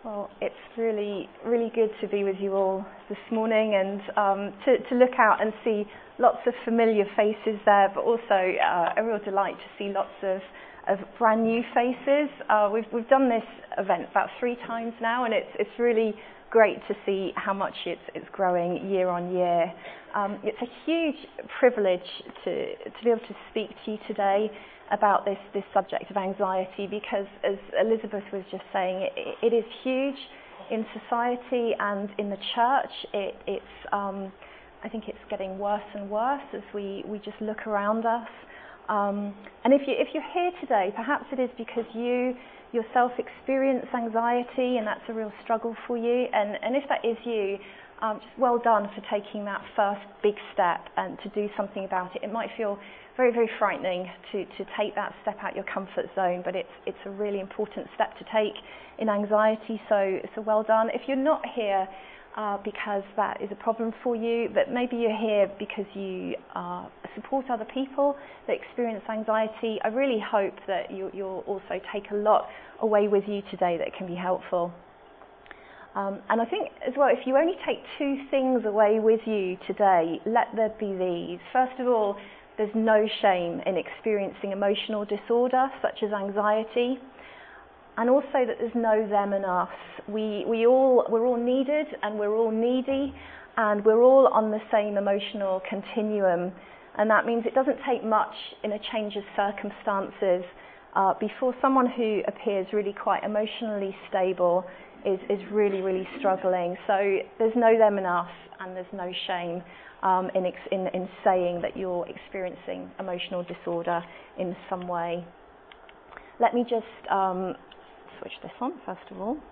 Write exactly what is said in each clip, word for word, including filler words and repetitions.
Well, it's really, really good to be with you all this morning and um, to, to look out and see lots of familiar faces there, but also uh, a real delight to see lots of, of brand new faces. Uh, we've, we've done this event about three times now, and it's, it's really great to see how much it's, it's growing year on year. Um, it's a huge privilege to, to be able to speak to you today about this, this subject of anxiety, because as Elizabeth was just saying, it, it is huge in society and in the church. It, it's, um, I think it's getting worse and worse as we, we just look around us. Um, and if, you, if you're here today, perhaps it is because you yourself experience anxiety and that's a real struggle for you. And, and if that is you, um, just well done for taking that first big step and to do something about it. It might feel very, very frightening to, to take that step out your comfort zone, but it's it's a really important step to take in anxiety, so, so well done. If you're not here uh, because that is a problem for you, but maybe you're here because you uh, support other people that experience anxiety, I really hope that you, you'll also take a lot away with you today that can be helpful. Um, and I think as well, if you only take two things away with you today, let there be these. First of all, there's no shame in experiencing emotional disorder such as anxiety, and also that there's no them and us. We we all we're all needed and we're all needy, and we're all on the same emotional continuum, and that means it doesn't take much in a change of circumstances uh, before someone who appears really quite emotionally stable is is really really struggling. So there's no them and us, and there's no shame Um, in, ex- in, in saying that you're experiencing emotional disorder in some way. Let me just um, switch this on first of all.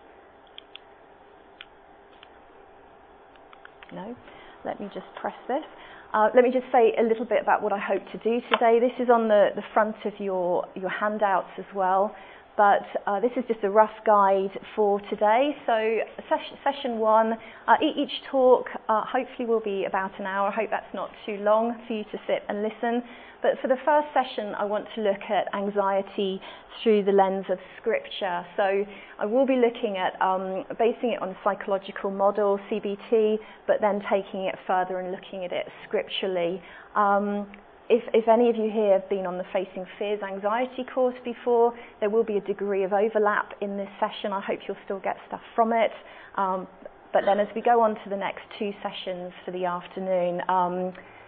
No, let me just press this. Uh, let me just say a little bit about what I hope to do today. This is on the, the front of your, your handouts as well. But uh, this is just a rough guide for today. So session, session one, uh, each talk uh, hopefully will be about an hour. I hope that's not too long for you to sit and listen. But for the first session, I want to look at anxiety through the lens of Scripture. So I will be looking at um, basing it on a psychological model, C B T, but then taking it further and looking at it scripturally. Um, If, if any of you here have been on the Facing Fears Anxiety course before, there will be a degree of overlap in this session. I hope you'll still get stuff from it. Um, but then as we go on to the next two sessions for the afternoon, um,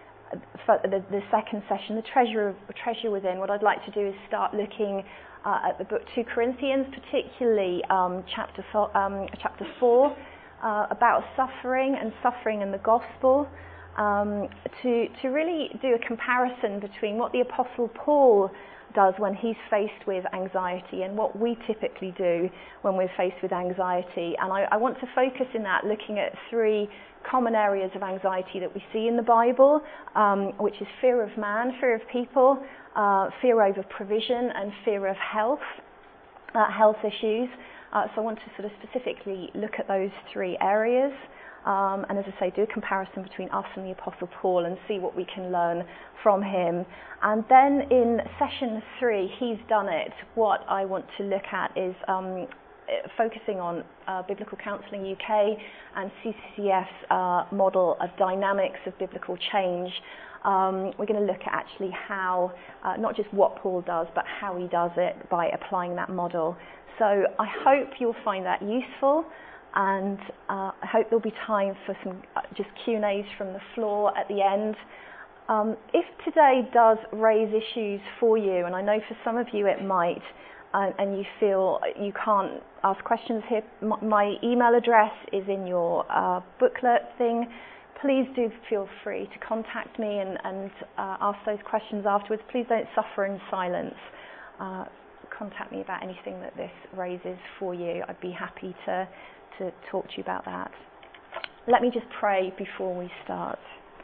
for the, the second session, the treasure, treasure within, what I'd like to do is start looking uh, at the book two Corinthians, particularly um, chapter, four, um, chapter four, uh, about suffering and suffering and the gospel. Um, to, to really do a comparison between what the Apostle Paul does when he's faced with anxiety and what we typically do when we're faced with anxiety. And I, I want to focus in that looking at three common areas of anxiety that we see in the Bible, um, which is fear of man, fear of people, uh, fear over provision, and fear of health, uh, health issues. Uh, so I want to sort of specifically look at those three areas. Um, and as I say, do a comparison between us and the Apostle Paul and see what we can learn from him. And then in session three, he's done it. What I want to look at is um, focusing on uh, Biblical Counselling U K and C C C F's uh, model of dynamics of biblical change. Um, we're going to look at actually how, uh, not just what Paul does, but how he does it by applying that model. So I hope you'll find that useful. And uh, I hope there'll be time for some uh, just Q and A's from the floor at the end. Um, if today does raise issues for you, and I know for some of you it might, uh, and you feel you can't ask questions here, my, my email address is in your uh, booklet thing. Please do feel free to contact me and, and uh, ask those questions afterwards. Please don't suffer in silence. Uh, contact me about anything that this raises for you. I'd be happy to to talk to you about that. Let me just pray before we start.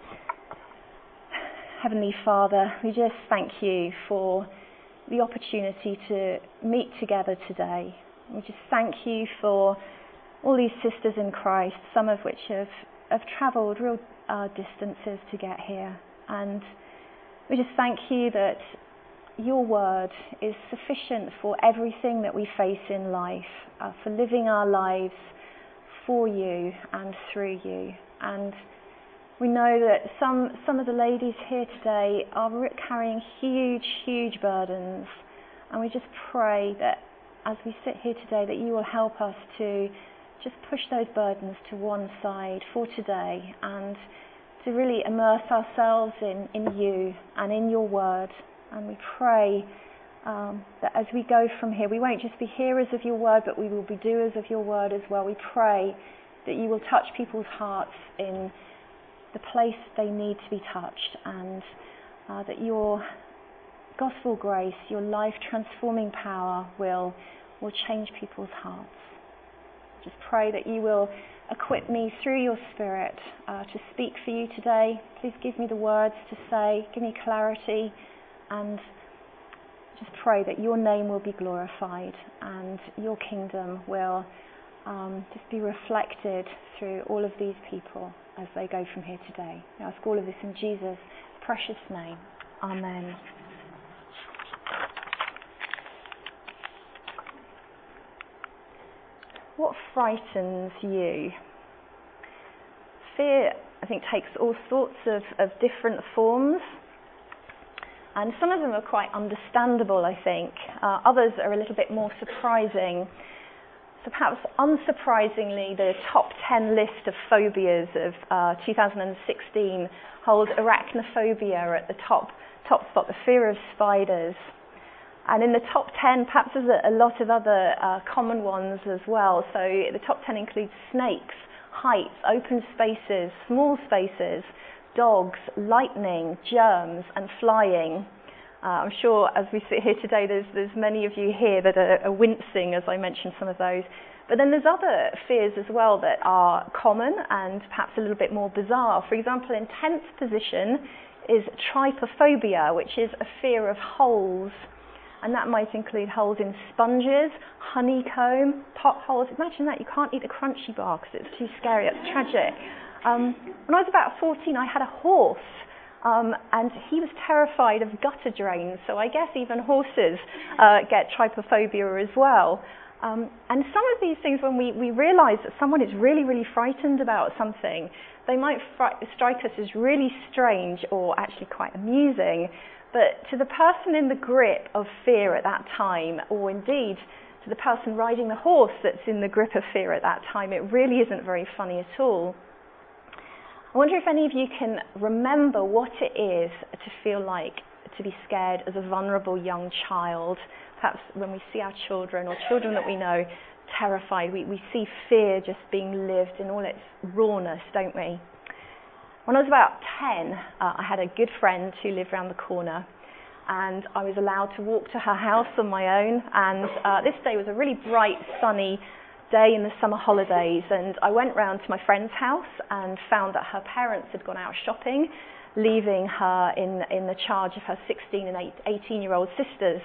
Heavenly Father, we just thank you for the opportunity to meet together today. We just thank you for all these sisters in Christ, some of which have, have travelled real uh, distances to get here. And we just thank you that your word is sufficient for everything that we face in life, uh, for living our lives for you and through you. And we know that some, some of the ladies here today are carrying huge, huge burdens. And we just pray that as we sit here today, that you will help us to just push those burdens to one side for today and to really immerse ourselves in, in you and in your word. And we pray um, that as we go from here, we won't just be hearers of your word, but we will be doers of your word as well. We pray that you will touch people's hearts in the place they need to be touched, and uh, that your gospel grace, your life transforming power will, will change people's hearts. Just pray that you will equip me through your Spirit uh, to speak for you today. Please give me the words to say, give me clarity, and just pray that your name will be glorified and your kingdom will um, just be reflected through all of these people as they go from here today. I ask all of this in Jesus' precious name. Amen. What frightens you? Fear, I think, takes all sorts of, of different forms. And some of them are quite understandable, I think. Uh, others are a little bit more surprising. So perhaps unsurprisingly, the top ten list of phobias of uh, two thousand sixteen holds arachnophobia at the top, top spot, the fear of spiders. And in the top ten, perhaps there's a, a lot of other uh, common ones as well. So the top ten includes snakes, heights, open spaces, small spaces, dogs, lightning, germs, and flying. Uh, I'm sure as we sit here today, there's, there's many of you here that are, are wincing as I mentioned some of those. But then there's other fears as well that are common and perhaps a little bit more bizarre. For example, in tenth position is trypophobia, which is a fear of holes. And that might include holes in sponges, honeycomb, potholes. Imagine that, you can't eat the crunchy bar because it's too scary, it's tragic. Um, when I was about fourteen, I had a horse. Um, and he was terrified of gutter drains, so I guess even horses uh, get trypophobia as well. Um, and some of these things, when we, we realise that someone is really, really frightened about something, they might fri- strike us as really strange or actually quite amusing. But to the person in the grip of fear at that time, or indeed to the person riding the horse that's in the grip of fear at that time, it really isn't very funny at all. I wonder if any of you can remember what it is to feel like to be scared as a vulnerable young child. Perhaps when we see our children or children that we know terrified, we, we see fear just being lived in all its rawness, don't we? When I was about ten, uh, I had a good friend who lived around the corner, and I was allowed to walk to her house on my own. And uh, this day was a really bright, sunny day in the summer holidays, and I went round to my friend's house and found that her parents had gone out shopping, leaving her in, in the charge of her sixteen and eighteen-year-old sisters.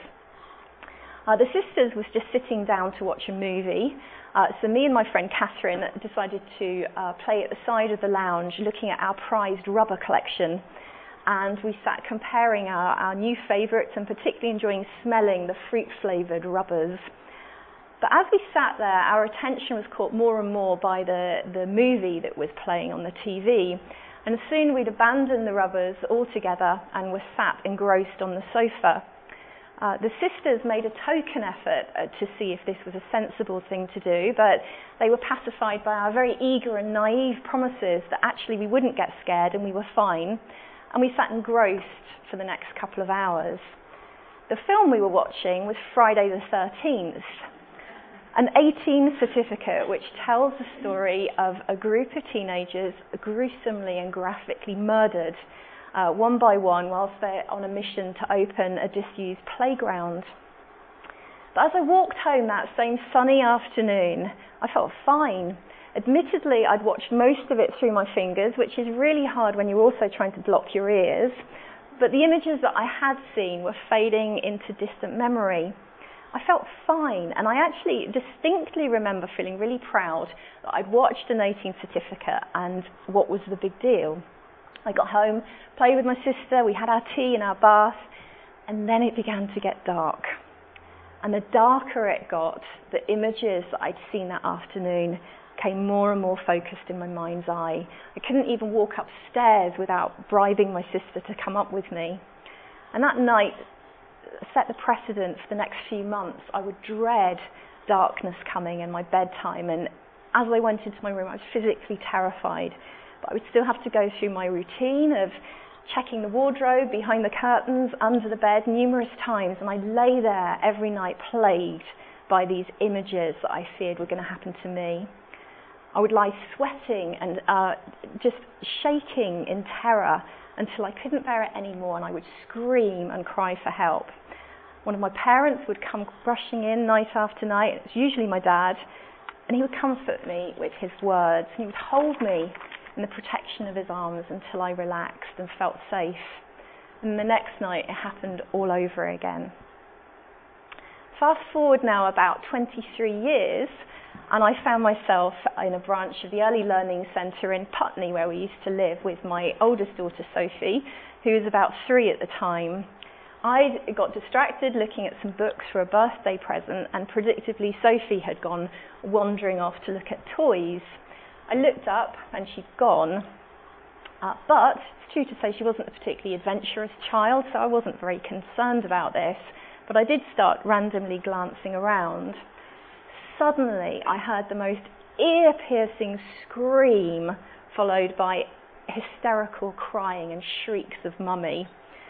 Uh, the sisters was just sitting down to watch a movie, uh, so me and my friend Catherine decided to uh, play at the side of the lounge looking at our prized rubber collection, and we sat comparing our, our new favourites and particularly enjoying smelling the fruit-flavoured rubbers. But as we sat there, our attention was caught more and more by the, the movie that was playing on the T V, and soon we'd abandoned the rubbers altogether and were sat engrossed on the sofa. Uh, the sisters made a token effort uh, to see if this was a sensible thing to do, but they were pacified by our very eager and naive promises that actually we wouldn't get scared and we were fine, and we sat engrossed for the next couple of hours. The film we were watching was Friday the thirteenth, an eighteen certificate which tells the story of a group of teenagers gruesomely and graphically murdered Uh, one by one whilst they're on a mission to open a disused playground. But as I walked home that same sunny afternoon, I felt fine. Admittedly, I'd watched most of it through my fingers, which is really hard when you're also trying to block your ears, but the images that I had seen were fading into distant memory. I felt fine, and I actually distinctly remember feeling really proud that I'd watched an eighteen certificate, and what was the big deal? I got home, played with my sister, we had our tea and our bath, And then it began to get dark. And the darker it got, the images that I'd seen that afternoon came more and more focused in my mind's eye. I couldn't even walk upstairs without bribing my sister to come up with me. And that night set the precedent for the next few months. I would dread darkness coming and my bedtime, and as I went into my room I was physically terrified, but I would still have to go through my routine of checking the wardrobe, behind the curtains, under the bed numerous times, and I'd lay there every night plagued by these images that I feared were going to happen to me. I would lie sweating and uh, just shaking in terror until I couldn't bear it anymore, and I would scream and cry for help. One of my parents would come rushing in night after night. It was usually my dad, and he would comfort me with his words, and he would hold me in the protection of his arms until I relaxed and felt safe. And the next night it happened all over again. Fast forward now about twenty-three years, and I found myself in a branch of the Early Learning Centre in Putney, where we used to live, with my oldest daughter Sophie, who was about three at the time. I got distracted looking at some books for a birthday present, and predictably Sophie had gone wandering off to look at toys. I looked up and she'd gone, uh, but it's true to say she wasn't a particularly adventurous child, so I wasn't very concerned about this, but I did start randomly glancing around. Suddenly I heard the most ear-piercing scream, followed by hysterical crying and shrieks of mummy.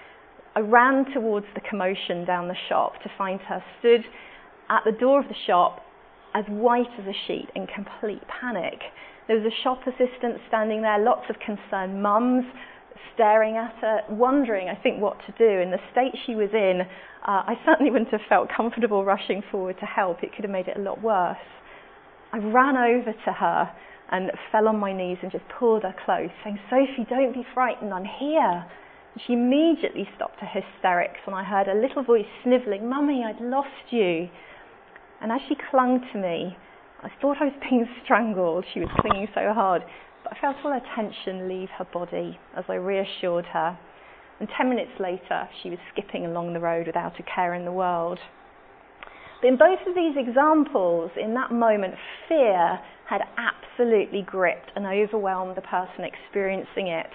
I ran towards the commotion down the shop to find her stood at the door of the shop as white as a sheet in complete panic. There was a shop assistant standing there, lots of concerned mums staring at her, wondering, I think, what to do. In the state she was in, uh, I certainly wouldn't have felt comfortable rushing forward to help. It could have made it a lot worse. I ran over to her and fell on my knees and just pulled her close, saying, "Sophie, don't be frightened, I'm here." And she immediately stopped her hysterics, and I heard a little voice snivelling, "Mummy, I'd lost you." And as she clung to me, I thought I was being strangled. She was clinging so hard, but I felt all her tension leave her body as I reassured her. And ten minutes later, she was skipping along the road without a care in the world. But in both of these examples, in that moment, fear had absolutely gripped and overwhelmed the person experiencing it.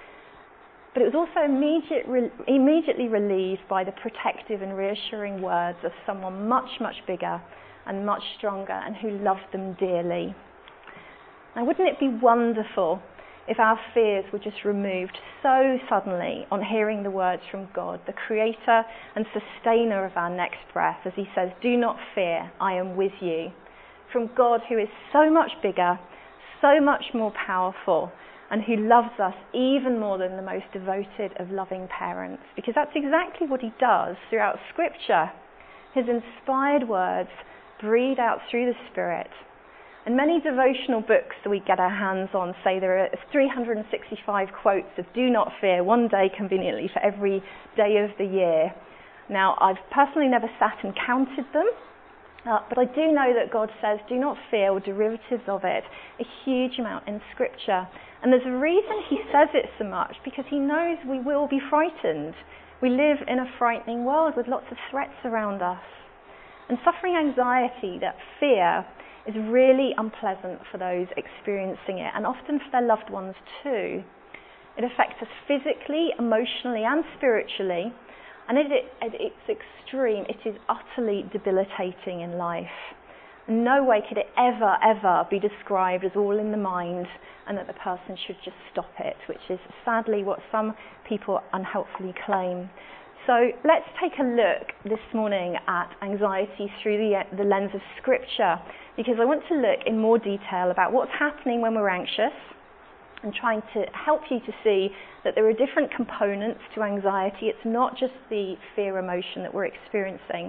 But it was also immediate, re- immediately relieved by the protective and reassuring words of someone much, much bigger and much stronger and who loved them dearly. Now, wouldn't it be wonderful if our fears were just removed so suddenly on hearing the words from God, the creator and sustainer of our next breath, as he says, "Do not fear, I am with you." From God, who is so much bigger, so much more powerful, and who loves us even more than the most devoted of loving parents. Because that's exactly what he does throughout Scripture. His inspired words breathed out through the Spirit. And many devotional books that we get our hands on say there are three hundred sixty-five quotes of "do not fear," one day conveniently for every day of the year. Now, I've personally never sat and counted them, uh, but I do know that God says "do not fear," or derivatives of it, a huge amount in Scripture. And there's a reason he says it so much, because he knows we will be frightened. We live in a frightening world with lots of threats around us. And suffering anxiety, that fear, is really unpleasant for those experiencing it, and often for their loved ones too. It affects us physically, emotionally and spiritually, and at, it, at its extreme, it is utterly debilitating in life. In no way could it ever, ever be described as all in the mind and that the person should just stop it, which is sadly what some people unhelpfully claim. So let's take a look this morning at anxiety through the, the lens of Scripture, because I want to look in more detail about what's happening when we're anxious and trying to help you to see that there are different components to anxiety. It's not just the fear emotion that we're experiencing.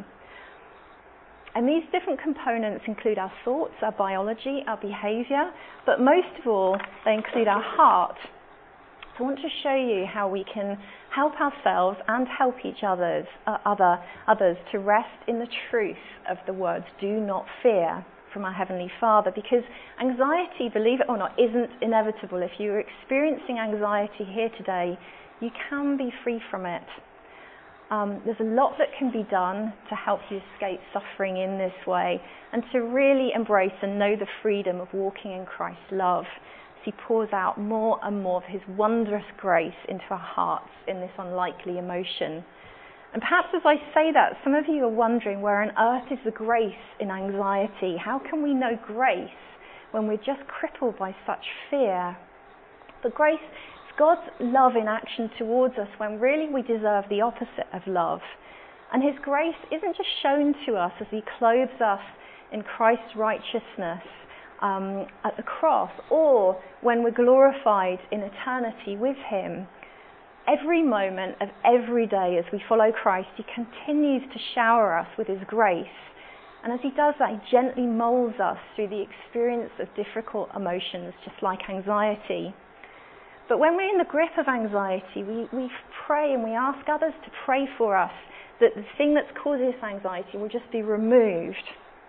And these different components include our thoughts, our biology, our behaviour, but most of all, they include our heart. So I want to show you how we can help ourselves and help each others, uh, other, others to rest in the truth of the words "do not fear" from our Heavenly Father, because anxiety, believe it or not, isn't inevitable. If you're experiencing anxiety here today, you can be free from it. Um, there's a lot that can be done to help you escape suffering in this way and to really embrace and know the freedom of walking in Christ's love as he pours out more and more of his wondrous grace into our hearts in this unlikely emotion. And perhaps as I say that, some of you are wondering, where on earth is the grace in anxiety? How can we know grace when we're just crippled by such fear? But grace is God's love in action towards us when really we deserve the opposite of love. And his grace isn't just shown to us as he clothes us in Christ's righteousness um, at the cross, or when we're glorified in eternity with him. Every moment of every day as we follow Christ, he continues to shower us with his grace. And as he does that, he gently molds us through the experience of difficult emotions, just like anxiety. But when we're in the grip of anxiety, we, we pray and we ask others to pray for us that the thing that's causing us anxiety will just be removed.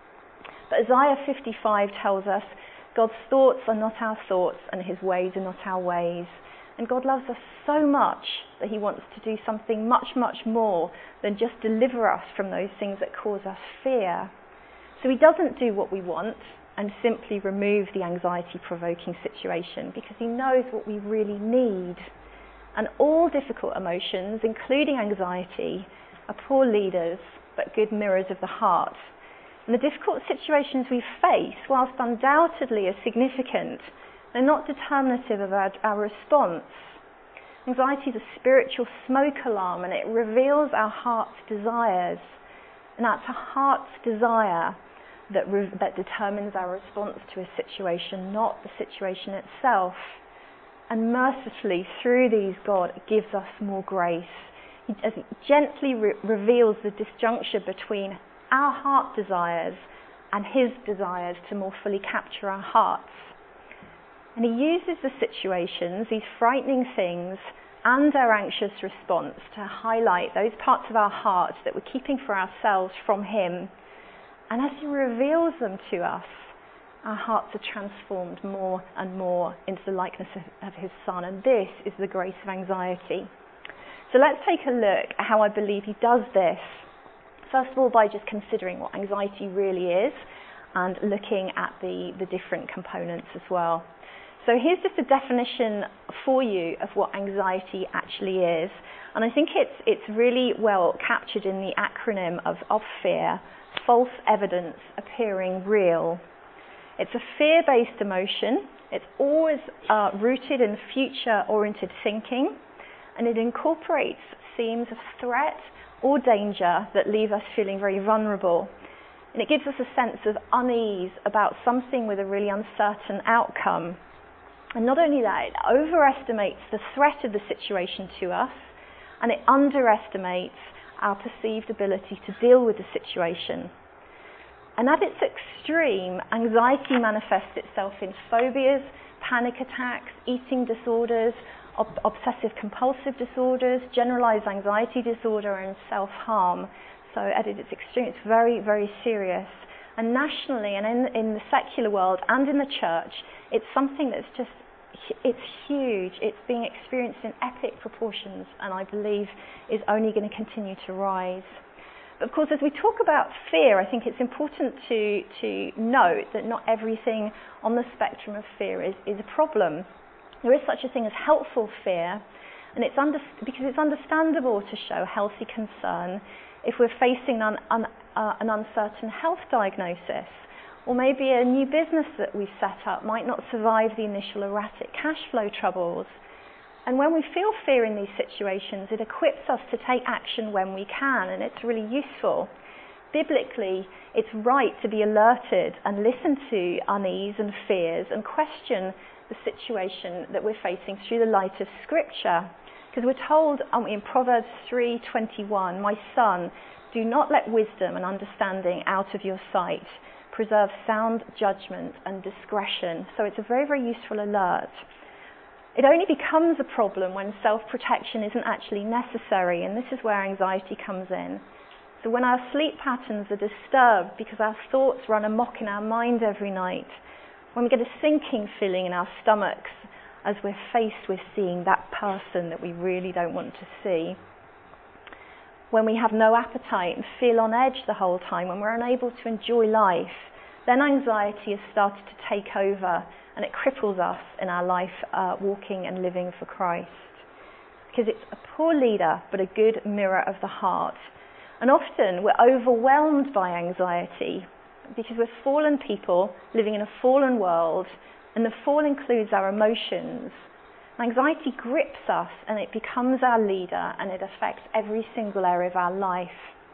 But Isaiah fifty-five tells us, God's thoughts are not our thoughts and his ways are not our ways. And God loves us so much that he wants to do something much, much more than just deliver us from those things that cause us fear. So he doesn't do what we want and simply remove the anxiety-provoking situation, because he knows what we really need. And all difficult emotions, including anxiety, are poor leaders but good mirrors of the heart. And the difficult situations we face, whilst undoubtedly are significant, they're not determinative of our, our response. Anxiety is a spiritual smoke alarm, and it reveals our heart's desires. And that's a heart's desire that, re- that determines our response to a situation, not the situation itself. And mercifully, through these, God gives us more grace. He, as he gently re- reveals the disjuncture between our heart desires and his desires to more fully capture our hearts. And he uses the situations, these frightening things, and our anxious response to highlight those parts of our heart that we're keeping for ourselves from him. And as he reveals them to us, our hearts are transformed more and more into the likeness of, of his Son. And this is the grace of anxiety. So let's take a look at how I believe he does this. First of all, by just considering what anxiety really is and looking at the, the different components as well. So here's just a definition for you of what anxiety actually is. And I think it's it's really well captured in the acronym of, of FEAR, false evidence appearing real. It's a fear-based emotion. It's always uh, rooted in future-oriented thinking, and it incorporates themes of threat or danger that leave us feeling very vulnerable. And it gives us a sense of unease about something with a really uncertain outcome. And not only that, it overestimates the threat of the situation to us, and it underestimates our perceived ability to deal with the situation. And at its extreme, anxiety manifests itself in phobias, panic attacks, eating disorders, ob- obsessive compulsive disorders, generalized anxiety disorder, and self-harm. So at its extreme, it's very, very serious. And nationally and in, in the secular world and in the church, it's something that's just, it's huge. It's being experienced in epic proportions, and I believe is only going to continue to rise. But of course, as we talk about fear, I think it's important to, to note that not everything on the spectrum of fear is, is a problem. There is such a thing as helpful fear, and it's under, because it's understandable to show healthy concern if we're facing an, un, uh, an uncertain health diagnosis, or maybe a new business that we've set up might not survive the initial erratic cash flow troubles. And when we feel fear in these situations, it equips us to take action when we can, and it's really useful. Biblically, it's right to be alerted and listen to unease and fears and question the situation that we're facing through the light of Scripture. Because we're told in Proverbs three twenty-one, "My son, do not let wisdom and understanding out of your sight. Preserve sound judgment and discretion." So it's a very, very useful alert. It only becomes a problem when self-protection isn't actually necessary, and this is where anxiety comes in. So when our sleep patterns are disturbed because our thoughts run amok in our mind every night, when we get a sinking feeling in our stomachs as we're faced with seeing that person that we really don't want to see, when we have no appetite and feel on edge the whole time, when we're unable to enjoy life, then anxiety has started to take over and it cripples us in our life uh, walking and living for Christ. Because it's a poor leader, but a good mirror of the heart. And often we're overwhelmed by anxiety because we're fallen people living in a fallen world, and the fall includes our emotions. Anxiety grips us and it becomes our leader, and it affects every single area of our life.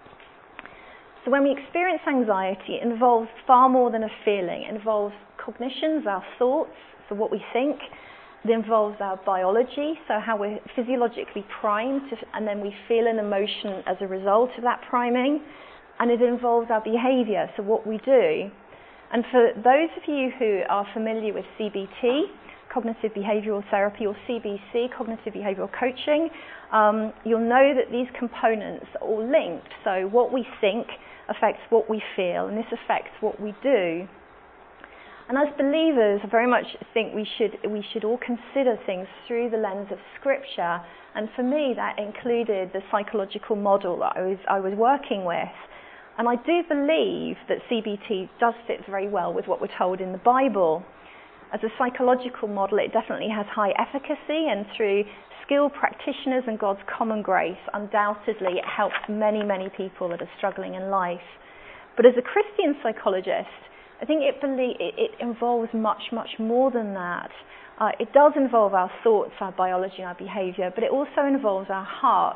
So when we experience anxiety, it involves far more than a feeling. It involves cognitions, our thoughts, so what we think. It involves our biology, so how we're physiologically primed, to, and then we feel an emotion as a result of that priming. And it involves our behaviour, so what we do. And for those of you who are familiar with C B T, Cognitive Behavioural Therapy, or C B C, Cognitive Behavioural Coaching, um, you'll know that these components are all linked. So what we think affects what we feel, and this affects what we do. And as believers, I very much think we should we should all consider things through the lens of Scripture. And for me, that included the psychological model that I was I was working with. And I do believe that C B T does fit very well with what we're told in the Bible. As a psychological model, it definitely has high efficacy, and through skilled practitioners and God's common grace, undoubtedly it helps many, many people that are struggling in life. But as a Christian psychologist, I think it, belie- it, it involves much, much more than that. Uh, it does involve our thoughts, our biology, our behaviour, but it also involves our heart.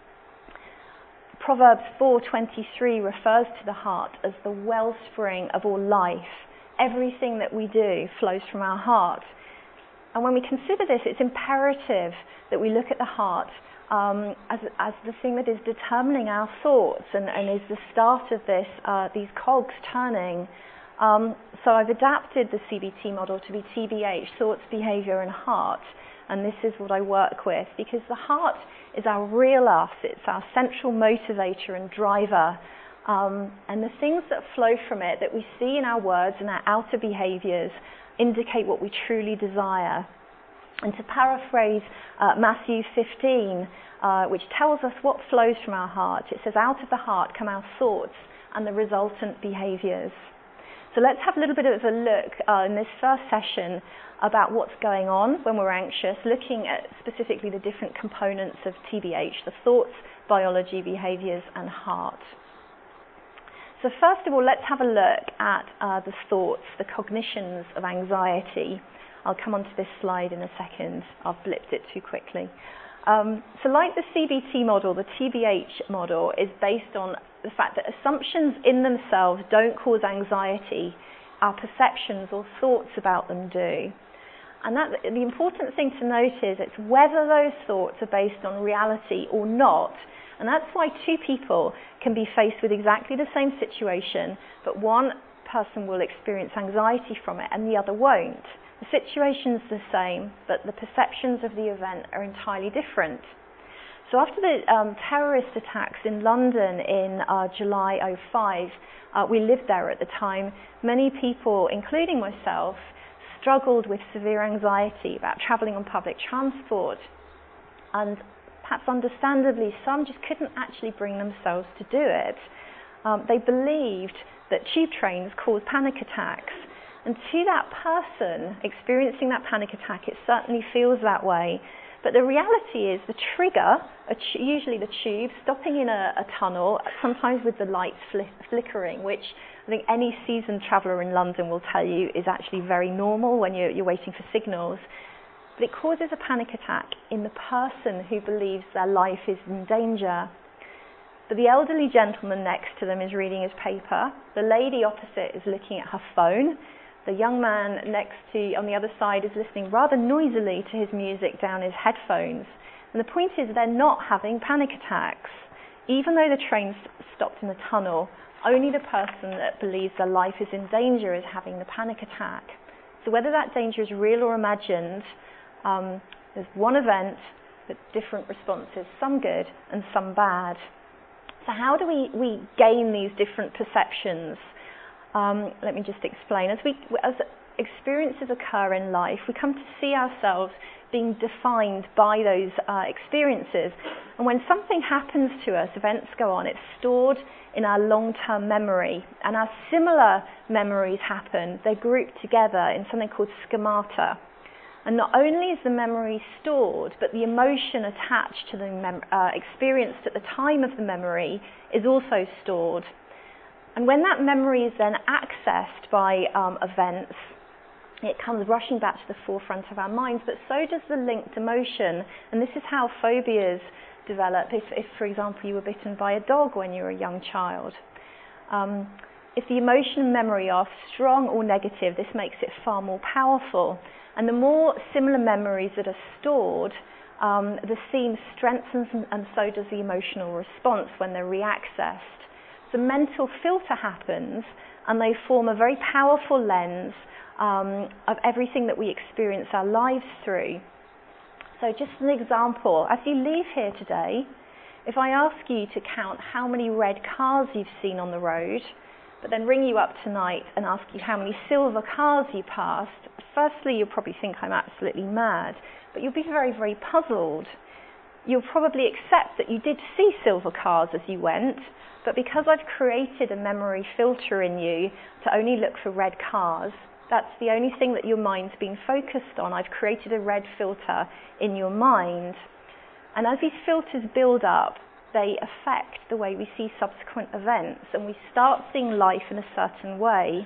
Proverbs four twenty-three refers to the heart as the wellspring of all life. Everything that we do flows from our heart. And when we consider this, it's imperative that we look at the heart um, as, as the thing that is determining our thoughts and, and is the start of this, uh, these cogs turning. Um, so I've adapted the C B T model to be T B H, thoughts, behaviour and heart. And this is what I work with, because the heart is our real us. It's our central motivator and driver. Um, and the things that flow from it, that we see in our words and our outer behaviours, indicate what we truly desire. And to paraphrase uh, Matthew fifteen, uh, which tells us what flows from our heart, it says, out of the heart come our thoughts and the resultant behaviours. So let's have a little bit of a look uh, in this first session about what's going on when we're anxious, looking at specifically the different components of T B H, the thoughts, biology, behaviours and heart. So first of all, let's have a look at uh, the thoughts, the cognitions of anxiety. I'll come onto this slide in a second. I've blipped it too quickly. Um, so like the C B T model, the T B H model is based on the fact that assumptions in themselves don't cause anxiety. Our perceptions or thoughts about them do. And that, the important thing to note is it's whether those thoughts are based on reality or not. And that's why two people can be faced with exactly the same situation, but one person will experience anxiety from it and the other won't. The situation's the same, but the perceptions of the event are entirely different. So after the um, terrorist attacks in London in uh, July oh five, uh, we lived there at the time, many people, including myself, struggled with severe anxiety about travelling on public transport. And perhaps understandably, some just couldn't actually bring themselves to do it. Um, they believed that tube trains caused panic attacks. And to that person experiencing that panic attack, it certainly feels that way. But the reality is the trigger, usually the tube, stopping in a, a tunnel, sometimes with the lights fli- flickering, which I think any seasoned traveller in London will tell you is actually very normal when you're, you're waiting for signals. But it causes a panic attack in the person who believes their life is in danger. But the elderly gentleman next to them is reading his paper. The lady opposite is looking at her phone. The young man next to, on the other side, is listening rather noisily to his music down his headphones. And the point is they're not having panic attacks. Even though the train stopped in the tunnel, only the person that believes their life is in danger is having the panic attack. So whether that danger is real or imagined, um, there's one event but different responses, some good and some bad. So how do we, we gain these different perceptions? Um, let me just explain. As we, as experiences occur in life, we come to see ourselves being defined by those uh, experiences. And when something happens to us, events go on, it's stored in our long-term memory. And as similar memories happen, they're grouped together in something called schemata. And not only is the memory stored, but the emotion attached to the mem- uh, experienced at the time of the memory is also stored. And when that memory is then accessed by um, events, it comes rushing back to the forefront of our minds, but so does the linked emotion. And this is how phobias develop. If, if for example, you were bitten by a dog when you were a young child. Um, if the emotion and memory are strong or negative, this makes it far more powerful. And the more similar memories that are stored, um, the theme strengthens, and, and so does the emotional response when they're reaccessed. The mental filter happens, and they form a very powerful lens um, of everything that we experience our lives through. So just an example, as you leave here today, if I ask you to count how many red cars you've seen on the road, but then ring you up tonight and ask you how many silver cars you passed, firstly you'll probably think I'm absolutely mad, but you'll be very, very puzzled. You'll probably accept that you did see silver cars as you went, but because I've created a memory filter in you to only look for red cars, that's the only thing that your mind's been focused on. I've created a red filter in your mind. And as these filters build up, they affect the way we see subsequent events, and we start seeing life in a certain way.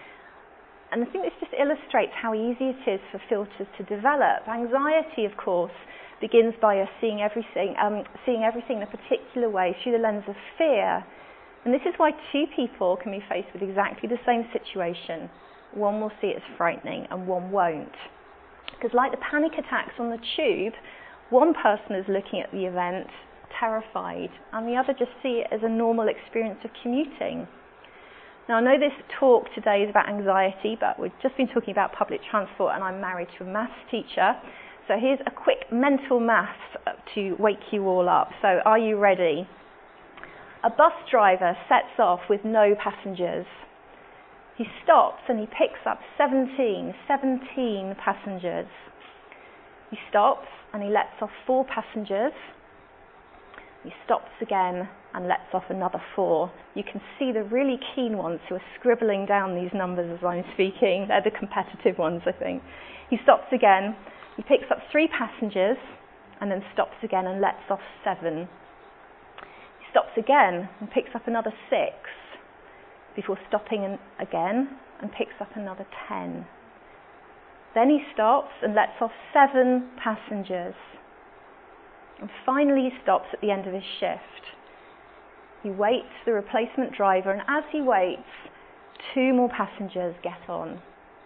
And I think this just illustrates how easy it is for filters to develop. Anxiety, of course, begins by us seeing everything, um, seeing everything in a particular way through the lens of fear. And this is why two people can be faced with exactly the same situation. One will see it as frightening and one won't. Because like the panic attacks on the tube, one person is looking at the event terrified, and the other just see it as a normal experience of commuting. Now I know this talk today is about anxiety, but we've just been talking about public transport, and I'm married to a maths teacher. So here's a quick mental maths to wake you all up. So are you ready? A bus driver sets off with no passengers. He stops and he picks up seventeen, seventeen passengers. He stops and he lets off four passengers. He stops again and lets off another four. You can see the really keen ones who are scribbling down these numbers as I'm speaking. They're the competitive ones, I think. He stops again. He picks up three passengers and then stops again and lets off seven. He stops again and picks up another six before stopping again and picks up another ten. Then he stops and lets off seven passengers. And finally he stops at the end of his shift. He waits for the replacement driver, and as he waits, two more passengers get on.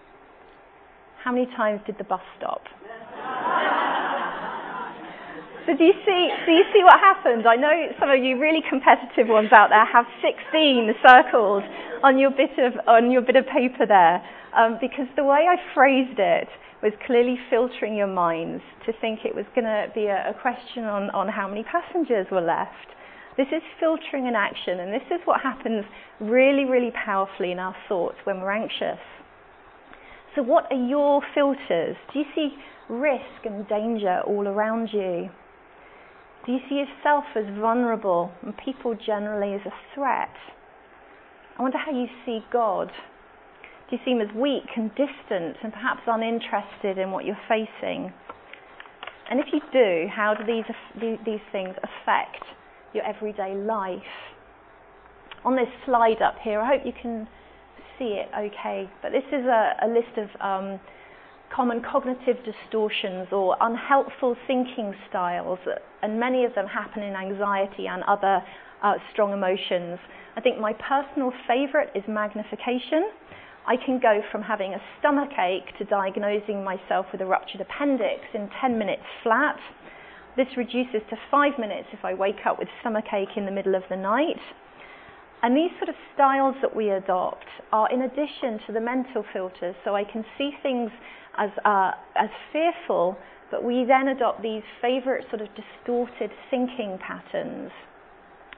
How many times did the bus stop? So do you see do you see what happened? I know some of you really competitive ones out there have sixteen circled on your bit of on your bit of paper there, um, because the way I phrased it was clearly filtering your minds to think it was going to be a, a question on, on how many passengers were left. This is filtering in action, and this is what happens really, really powerfully in our thoughts when we're anxious. So what are your filters? Do you see risk and danger all around you? Do you see yourself as vulnerable and people generally as a threat? I wonder how you see God. Do you see him as weak and distant and perhaps uninterested in what you're facing? And if you do, how do these, these things affect your everyday life? On this slide up here, I hope you can see it okay, but this is a, a list of um, common cognitive distortions or unhelpful thinking styles, and many of them happen in anxiety and other uh, strong emotions. I think my personal favourite is magnification. I can go from having a stomach ache to diagnosing myself with a ruptured appendix in ten minutes flat. This reduces to five minutes if I wake up with stomach ache in the middle of the night. And these sort of styles that we adopt are in addition to the mental filters, so I can see things as uh, as fearful, but we then adopt these favourite sort of distorted thinking patterns.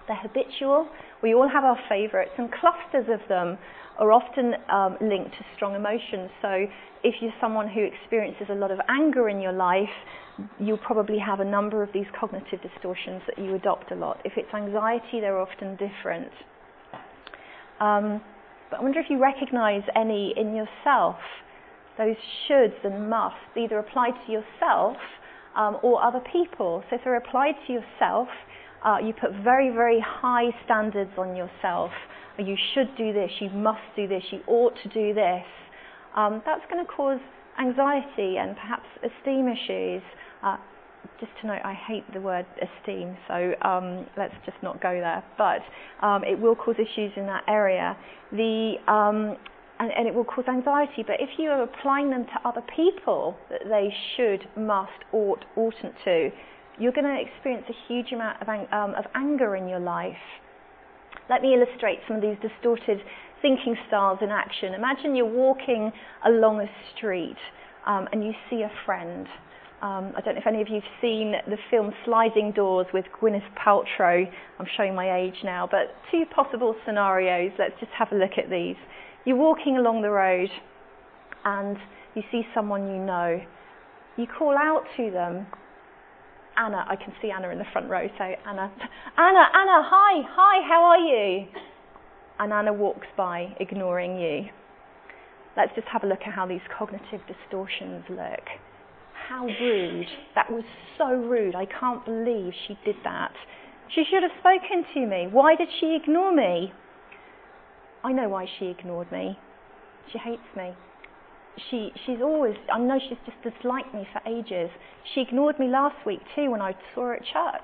They're habitual. We all have our favourites, and clusters of them are often um, linked to strong emotions. So if you're someone who experiences a lot of anger in your life, you'll probably have a number of these cognitive distortions that you adopt a lot. If it's anxiety, they're often different. Um, but I wonder if you recognise any in yourself. Those shoulds and musts either apply to yourself um, or other people. So if they're applied to yourself, uh, you put very, very high standards on yourself. You should do this, you must do this, you ought to do this. Um, that's going to cause anxiety and perhaps esteem issues. Uh, just to note, I hate the word esteem, so um, let's just not go there. But um, it will cause issues in that area. The um, And, and it will cause anxiety, but if you are applying them to other people, that they should, must, ought, oughtn't to, you're going to experience a huge amount of, ang- um, of anger in your life. Let me illustrate some of these distorted thinking styles in action. Imagine you're walking along a street um, and you see a friend. Um, I don't know if any of you have seen the film Sliding Doors with Gwyneth Paltrow. I'm showing my age now, but two possible scenarios. Let's just have a look at these. You're walking along the road and you see someone you know. You call out to them. Anna, I can see Anna in the front row, so Anna, Anna, Anna, hi, hi, how are you? And Anna walks by, ignoring you. Let's just have a look at how these cognitive distortions look. How rude. That was so rude. I can't believe she did that. She should have spoken to me. Why did she ignore me? I know why she ignored me. She hates me. She, she's always, I know she's just disliked me for ages. She ignored me last week too when I saw her at church.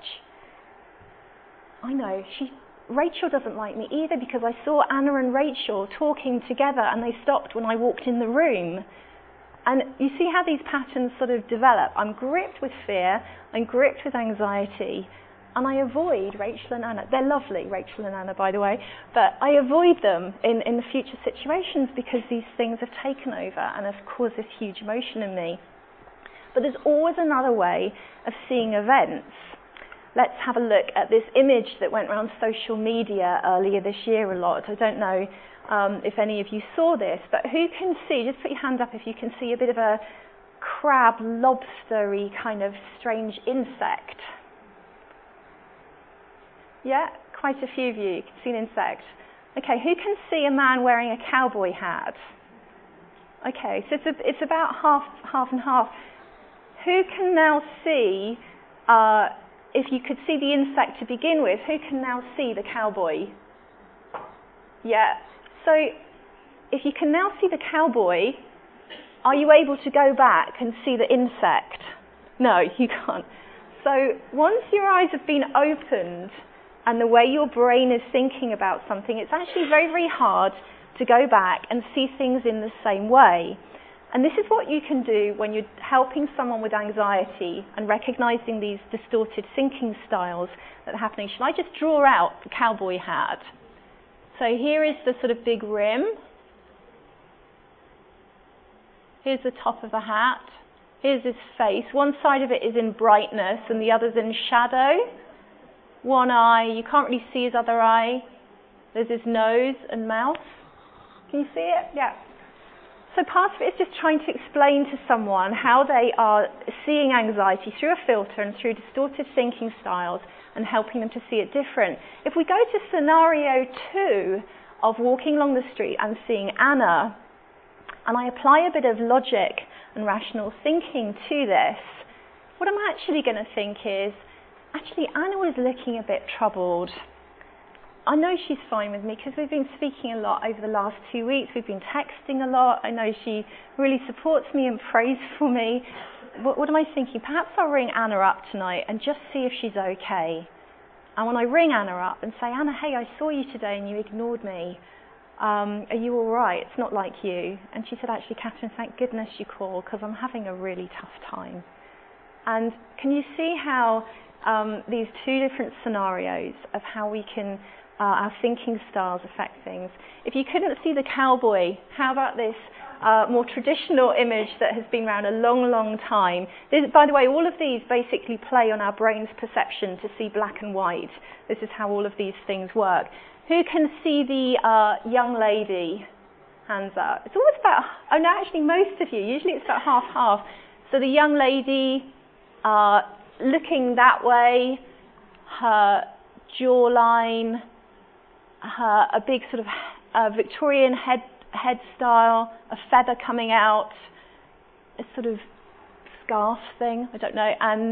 I know, she, Rachel doesn't like me either because I saw Anna and Rachel talking together and they stopped when I walked in the room. And you see how these patterns sort of develop. I'm gripped with fear, I'm gripped with anxiety, and I avoid Rachel and Anna. They're lovely, Rachel and Anna, by the way, but I avoid them in, in the future situations because these things have taken over and have caused this huge emotion in me. But there's always another way of seeing events. Let's have a look at this image that went around social media earlier this year a lot. I don't know um, if any of you saw this, but who can see, just put your hand up if you can see a bit of a crab, lobster-y kind of strange insect. Yeah, quite a few of you can see an insect. Okay, who can see a man wearing a cowboy hat? Okay, so it's, a, it's about half, half and half. Who can now see, uh, if you could see the insect to begin with, who can now see the cowboy? Yeah, so if you can now see the cowboy, are you able to go back and see the insect? No, you can't. So once your eyes have been opened, and the way your brain is thinking about something, it's actually very, very hard to go back and see things in the same way. And this is what you can do when you're helping someone with anxiety and recognizing these distorted thinking styles that are happening. Shall I just draw out the cowboy hat? So here is the sort of big rim. Here's the top of the hat. Here's his face. One side of it is in brightness and the other's in shadow. One eye, you can't really see his other eye. There's his nose and mouth. Can you see it? Yeah. So part of it is just trying to explain to someone how they are seeing anxiety through a filter and through distorted thinking styles and helping them to see it different. If we go to scenario two of walking along the street and seeing Anna, and I apply a bit of logic and rational thinking to this, what I'm actually going to think is, actually, Anna was looking a bit troubled. I know she's fine with me because we've been speaking a lot over the last two weeks. We've been texting a lot. I know she really supports me and prays for me. What, what am I thinking? Perhaps I'll ring Anna up tonight and just see if she's okay. And when I ring Anna up and say, Anna, hey, I saw you today and you ignored me. Um, are you all right? It's not like you. And she said, actually, Catherine, thank goodness you called because I'm having a really tough time. And can you see how Um, these two different scenarios of how we can uh, our thinking styles affect things. If you couldn't see the cowboy, how about this uh, more traditional image that has been around a long, long time? This, by the way, all of these basically play on our brain's perception to see black and white. This is how all of these things work. Who can see the uh, young lady? Hands up. It's always about, oh no, actually most of you, usually it's about half-half. So the young lady uh, looking that way, her jawline, her, a big sort of uh, Victorian head, head style, a feather coming out, a sort of scarf thing, I don't know, and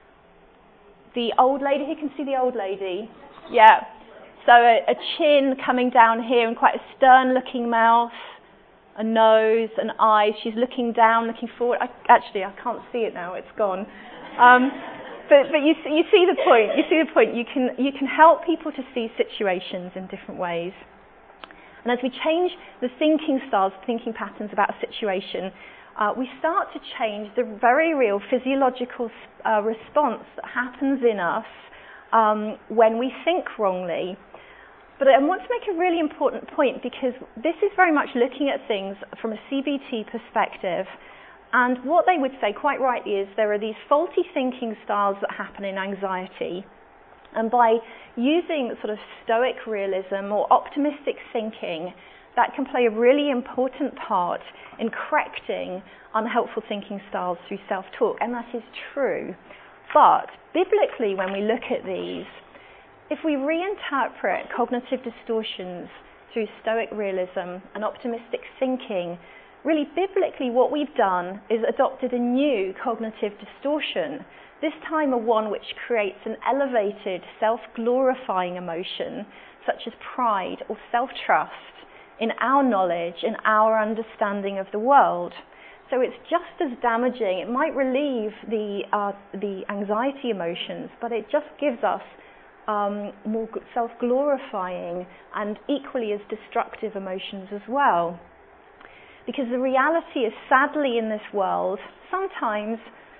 the old lady, who can see the old lady? Yeah. So a, a chin coming down here and quite a stern-looking mouth, a nose, an eye. She's looking down, looking forward. I, actually, I can't see it now. It's gone. Um, but but you, you see the point. You see the point. You can you can help people to see situations in different ways. And as we change the thinking styles, thinking patterns about a situation, uh, we start to change the very real physiological uh, response that happens in us um, when we think wrongly. But I want to make a really important point, because this is very much looking at things from a C B T perspective. And what they would say quite rightly is there are these faulty thinking styles that happen in anxiety. And by using sort of stoic realism or optimistic thinking, that can play a really important part in correcting unhelpful thinking styles through self-talk. And that is true. But biblically, when we look at these, if we reinterpret cognitive distortions through stoic realism and optimistic thinking, really biblically what we've done is adopted a new cognitive distortion, this time a one which creates an elevated self-glorifying emotion such as pride or self-trust in our knowledge and our understanding of the world. So it's just as damaging. It might relieve the, uh, the anxiety emotions, but it just gives us Um, more self-glorifying and equally as destructive emotions as well. Because the reality is, sadly in this world, sometimes,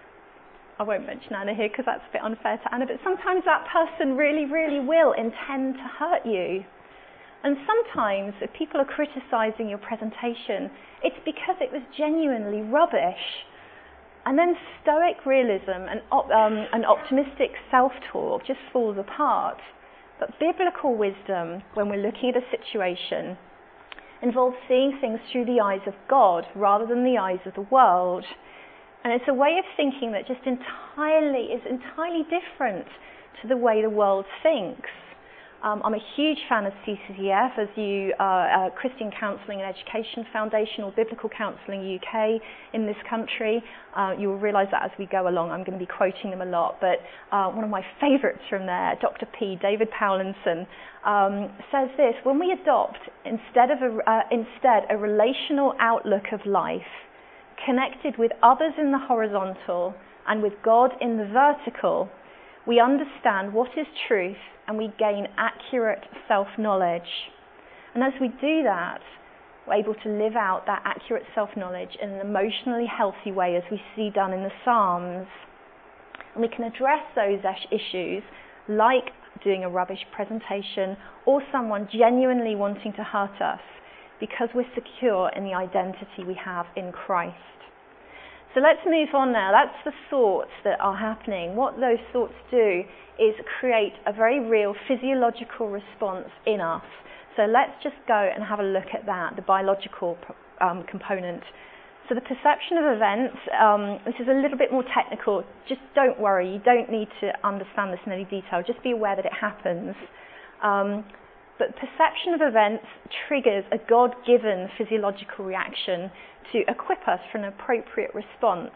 I won't mention Anna here because that's a bit unfair to Anna, but sometimes that person really, really will intend to hurt you. And sometimes if people are criticising your presentation, it's because it was genuinely rubbish. And then stoic realism and, op- um, and optimistic self-talk just falls apart. But biblical wisdom, when we're looking at a situation, involves seeing things through the eyes of God rather than the eyes of the world. And it's a way of thinking that just entirely is entirely different to the way the world thinks. Um, I'm a huge fan of C C C F, as you uh, uh, Christian Counselling and Education Foundation, or Biblical Counselling U K in this country. Uh, you will realise that as we go along. I'm going to be quoting them a lot, but uh, one of my favourites from there, Doctor P, David Powlinson, um, says this: when we adopt instead of a, uh, instead a relational outlook of life, connected with others in the horizontal and with God in the vertical, we understand what is truth and we gain accurate self-knowledge. And as we do that, we're able to live out that accurate self-knowledge in an emotionally healthy way, as we see done in the Psalms. And we can address those issues, like doing a rubbish presentation or someone genuinely wanting to hurt us, because we're secure in the identity we have in Christ. So let's move on now. That's the thoughts that are happening. What those thoughts do is create a very real physiological response in us. So let's just go and have a look at that, the biological um, component. So the perception of events, um, this is a little bit more technical. Just don't worry, you don't need to understand this in any detail. Just be aware that it happens. Um, But perception of events triggers a God-given physiological reaction to equip us for an appropriate response.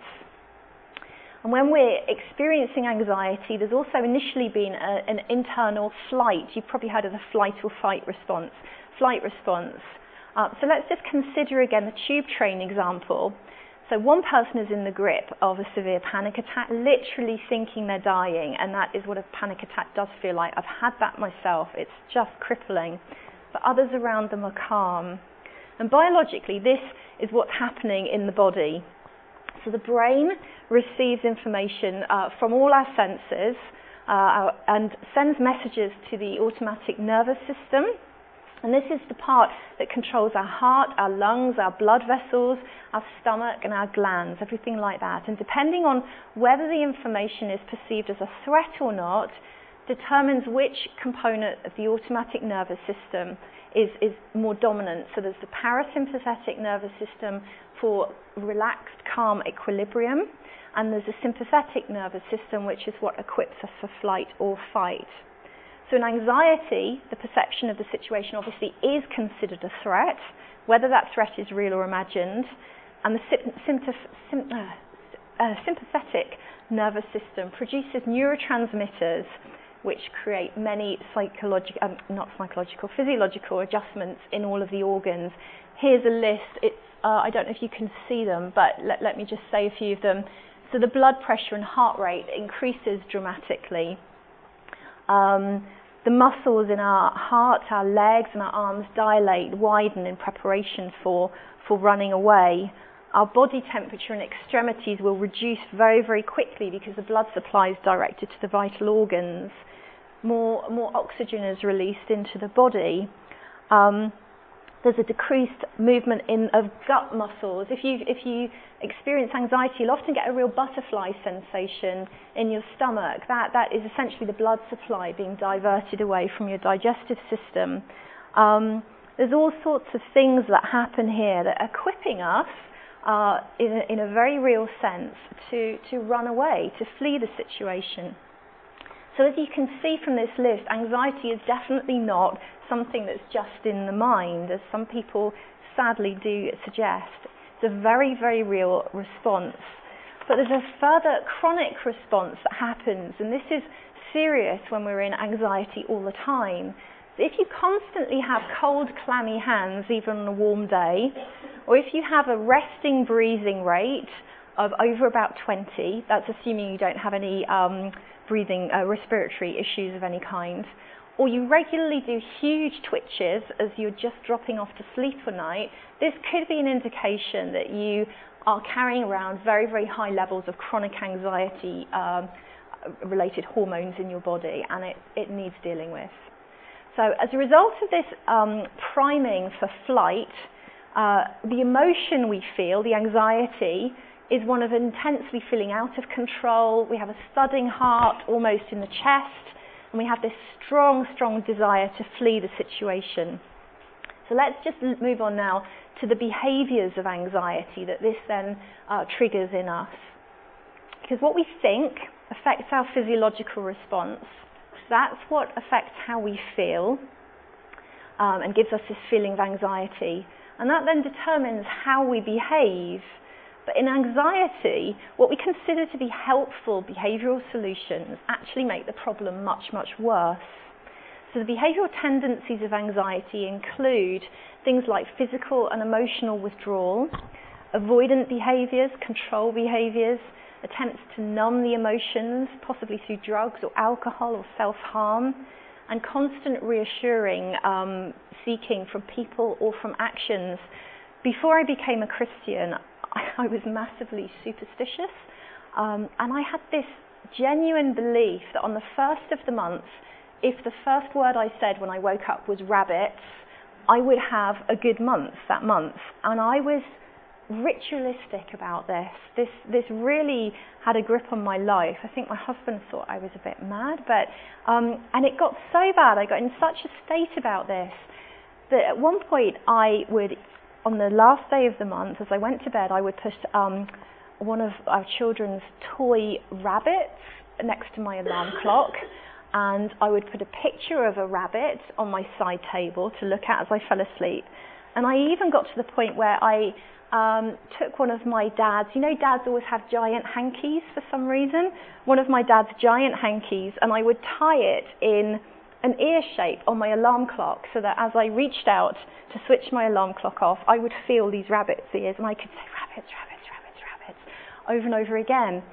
And when we're experiencing anxiety, there's also initially been a, an internal flight. You've probably heard of the flight or fight response. Flight response. Uh, so let's just consider again the tube train example. So one person is in the grip of a severe panic attack, literally thinking they're dying, and that is what a panic attack does feel like. I've had that myself. It's just crippling. But others around them are calm. And biologically, this is what's happening in the body. So the brain receives information uh, from all our senses, uh, and sends messages to the automatic nervous system. And this is the part that controls our heart, our lungs, our blood vessels, our stomach and our glands, everything like that. And depending on whether the information is perceived as a threat or not, determines which component of the automatic nervous system is, is more dominant. So there's the parasympathetic nervous system for relaxed, calm equilibrium, and there's a sympathetic nervous system which is what equips us for flight or fight. So in anxiety, the perception of the situation obviously is considered a threat, whether that threat is real or imagined, and the sim- sim- sim- uh, uh, sympathetic nervous system produces neurotransmitters which create many psychological, um, not psychological, physiological adjustments in all of the organs. Here's a list. It's, uh, I don't know if you can see them, but let, let me just say a few of them. So the blood pressure and heart rate increases dramatically. Um, The muscles in our heart, our legs and our arms dilate, widen in preparation for, for running away. Our body temperature and extremities will reduce very, very quickly because the blood supply is directed to the vital organs. More, more oxygen is released into the body. Um, there's a decreased movement in of gut muscles. If you if you experience anxiety, you'll often get a real butterfly sensation in your stomach. That that is essentially the blood supply being diverted away from your digestive system. Um, there's all sorts of things that happen here that are equipping us uh, in, a, in a very real sense to, to run away, to flee the situation. So as you can see from this list, anxiety is definitely not something that's just in the mind, as some people sadly do suggest. It's a very, very real response. But there's a further chronic response that happens, and this is serious when we're in anxiety all the time. If you constantly have cold, clammy hands, even on a warm day, or if you have a resting breathing rate of over about twenty, that's assuming you don't have any um, breathing, uh, respiratory issues of any kind, or you regularly do huge twitches as you're just dropping off to sleep at night, this could be an indication that you are carrying around very, very high levels of chronic anxiety um, related hormones in your body, and it, it needs dealing with. So as a result of this um, priming for flight, uh, the emotion we feel, the anxiety, is one of intensely feeling out of control. We have a thudding heart almost in the chest, and we have this strong, strong desire to flee the situation. So let's just move on now to the behaviours of anxiety that this then uh, triggers in us. Because what we think affects our physiological response. That's what affects how we feel um, and gives us this feeling of anxiety. And that then determines how we behave. But in anxiety, what we consider to be helpful behavioural solutions actually make the problem much, much worse. So the behavioural tendencies of anxiety include things like physical and emotional withdrawal, avoidant behaviours, control behaviours, attempts to numb the emotions, possibly through drugs or alcohol or self-harm, and constant reassuring um, seeking from people or from actions. Before I became a Christian, I, I was massively superstitious, um, and I had this genuine belief that on the first of the month, if the first word I said when I woke up was rabbits, I would have a good month that month. And I was ritualistic about this. This this really had a grip on my life. I think my husband thought I was a bit mad, but um, and it got so bad, I got in such a state about this, that at one point I would, on the last day of the month, as I went to bed, I would put um, one of our children's toy rabbits next to my alarm clock, and I would put a picture of a rabbit on my side table to look at as I fell asleep. And I even got to the point where I um, took one of my dad's, you know dads always have giant hankies for some reason, one of my dad's giant hankies, and I would tie it in an ear shape on my alarm clock so that as I reached out to switch my alarm clock off, I would feel these rabbit's ears and I could say rabbits, rabbits, rabbits, rabbits over and over again.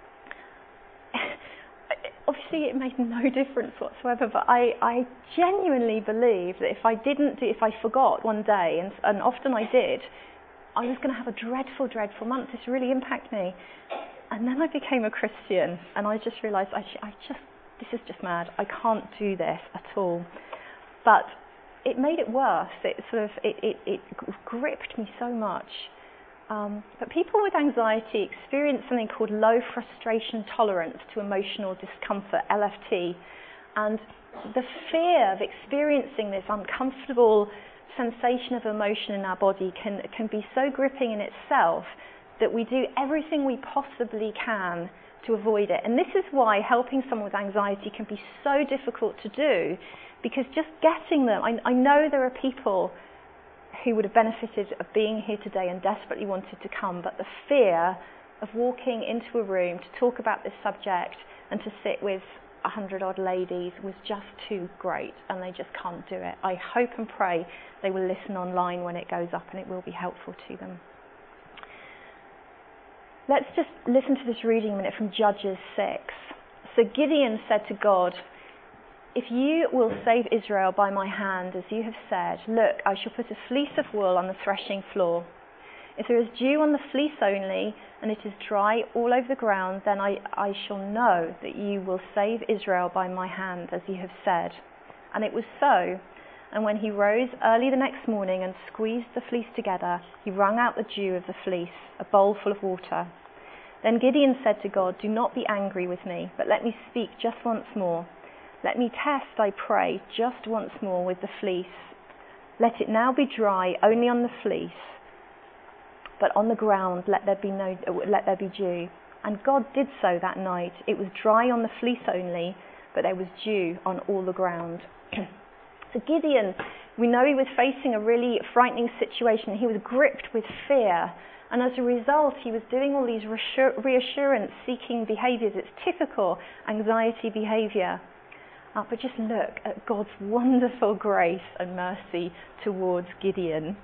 Obviously it made no difference whatsoever, but I, I genuinely believe that if I didn't do, if I forgot one day, and, and often I did, I was going to have a dreadful, dreadful month. This really impacted me. And then I became a Christian, and I just realised I, sh- I just this is just mad. I can't do this at all. But it made it worse. It sort of, it, it, it gripped me so much. Um, but people with anxiety experience something called low frustration tolerance to emotional discomfort, L F T. And the fear of experiencing this uncomfortable sensation of emotion in our body can, can be so gripping in itself that we do everything we possibly can to avoid it. And this is why helping someone with anxiety can be so difficult to do, because just getting them, I, I know there are people who would have benefited of being here today and desperately wanted to come, but the fear of walking into a room to talk about this subject and to sit with a hundred odd ladies was just too great, and they just can't do it. I hope and pray they will listen online when it goes up, and it will be helpful to them. Let's just listen to this reading a minute from Judges six. So Gideon said to God, "If you will save Israel by my hand, as you have said, look, I shall put a fleece of wool on the threshing floor. If there is dew on the fleece only, and it is dry all over the ground, then I, I shall know that you will save Israel by my hand, as you have said." And it was so. And when he rose early the next morning and squeezed the fleece together, he wrung out the dew of the fleece, a bowl full of water. Then Gideon said to God, "Do not be angry with me, but let me speak just once more. Let me test, I pray, just once more with the fleece. Let it now be dry only on the fleece, but on the ground let there be no, let there be dew." And God did so that night. It was dry on the fleece only, but there was dew on all the ground. So Gideon, we know he was facing a really frightening situation. He was gripped with fear, and as a result he was doing all these reassurance-seeking behaviours. It's typical anxiety behaviour. Uh, but just look at God's wonderful grace and mercy towards Gideon.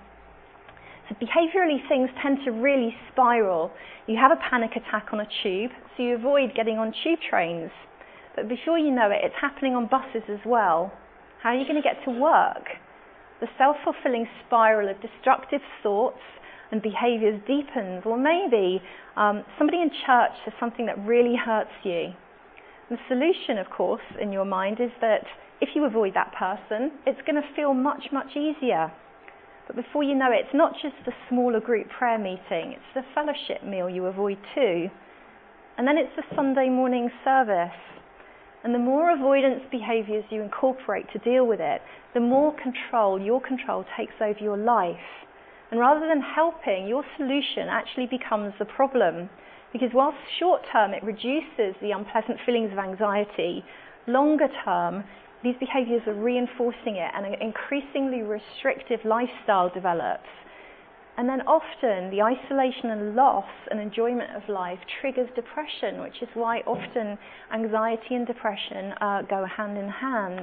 So behaviourally, things tend to really spiral. You have a panic attack on a tube, so you avoid getting on tube trains. But before you know it, it's happening on buses as well. How are you going to get to work? The self-fulfilling spiral of destructive thoughts and behaviours deepens. Or maybe um, somebody in church says something that really hurts you. The solution, of course, in your mind is that if you avoid that person, it's going to feel much, much easier. But before you know it, it's not just the smaller group prayer meeting, it's the fellowship meal you avoid too. And then it's the Sunday morning service. And the more avoidance behaviours you incorporate to deal with it, the more control, your control takes over your life. And rather than helping, your solution actually becomes the problem. Because whilst short term it reduces the unpleasant feelings of anxiety, longer term these behaviours are reinforcing it, and an increasingly restrictive lifestyle develops. And then often the isolation and loss and enjoyment of life triggers depression, which is why often anxiety and depression uh, go hand in hand.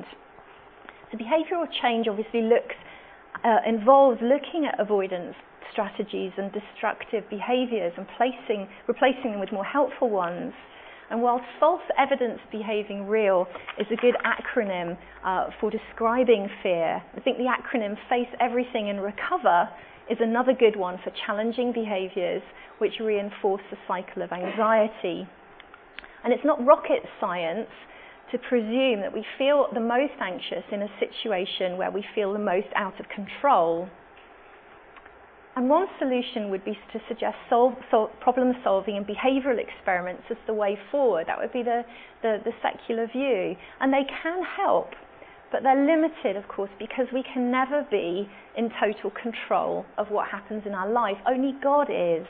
So behavioural change obviously looks, uh, involves looking at avoidance strategies and destructive behaviours and placing, replacing them with more helpful ones. And while false evidence behaving real is a good acronym uh, for describing fear, I think the acronym Face Everything and Recover is another good one for challenging behaviours which reinforce the cycle of anxiety. And it's not rocket science to presume that we feel the most anxious in a situation where we feel the most out of control. And one solution would be to suggest solve, solve, problem solving and behavioural experiments as the way forward. That would be the, the, the secular view. And they can help, but they're limited, of course, because we can never be in total control of what happens in our life. Only God is.